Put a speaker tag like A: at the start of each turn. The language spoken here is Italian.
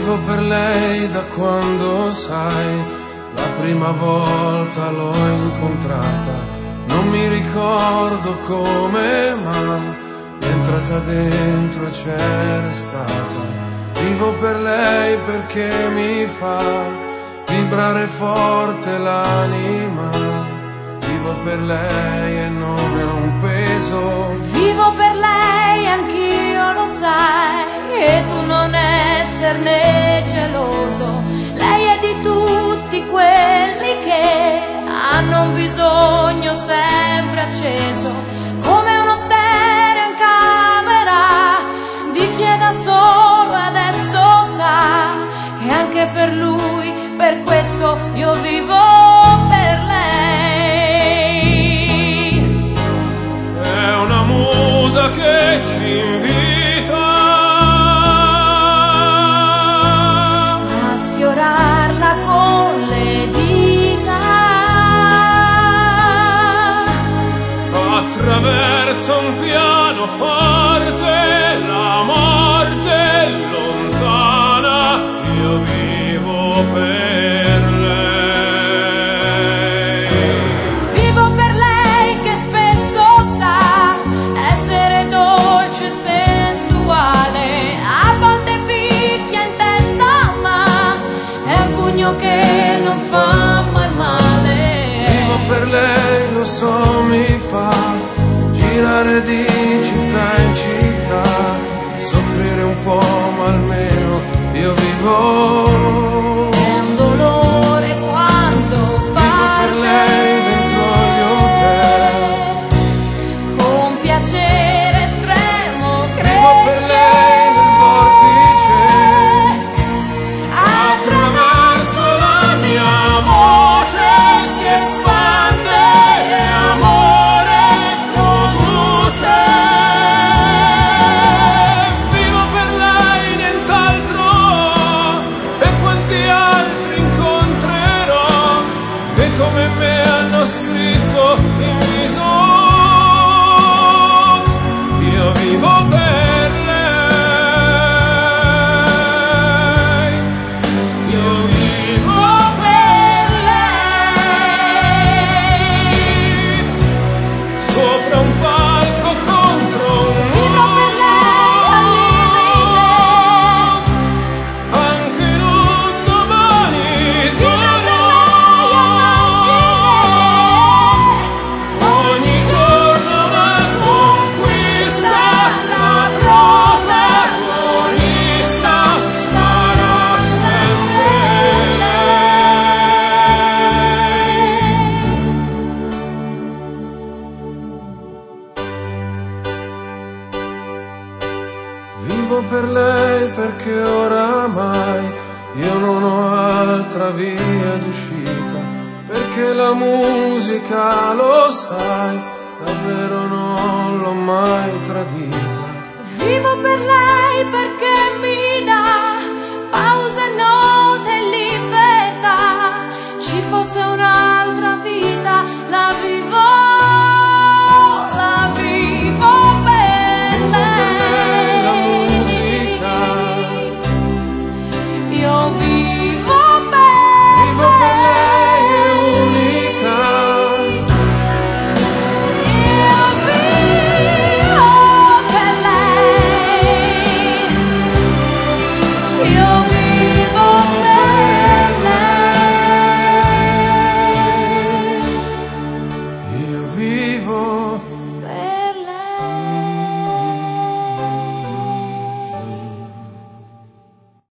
A: Vivo per lei da quando, sai, la prima volta l'ho incontrata. Non mi ricordo come, ma mi è entrata dentro e c'è restata. Vivo per lei perché mi fa vibrare forte l'anima. Vivo per lei e non è un peso.
B: Vivo per lei, anch'io lo sai, e tu non esserne geloso. Lei è di tutti quelli che hanno un bisogno sempre acceso, come uno stereo in camera di chi è da solo e adesso sa che anche per lui, per questo io vivo per lei.
A: È una musa che ci invita
B: a sfiorarla con le dita,
A: attraverso un pianoforte, la morte è lontana. Io vivo per lei.
B: vivo per lei che spesso sa essere dolce e sensuale, a volte picchia in testa ma è un pugno che non fa mai male.
A: Vivo per lei, lo so, mi fa girare di città in città, soffrire un po' ma almeno io vivo.
B: È un dolore quando va
A: Per lei dentro gli hotel,
B: con piacere estremo
A: vivo per
B: cresce
A: lei nel vortice,
B: attraverso
A: la mia voce si espande e amore produce. Vivo per lei, nient'altro, e quanti altri incontrerò che come me hanno scritto in viso. Io vivo per lei, io vivo
B: per lei.
A: sopra un palco contro un
B: Vivo per lei al limite,
A: anche in un domani
B: vivo per lei a margine.
A: ogni giorno una conquista, la protagonista sarà sempre lei. Vivo per lei perché oramai io non ho altra via d'uscita, perché la musica, lo sai, davvero non l'ho mai tradita.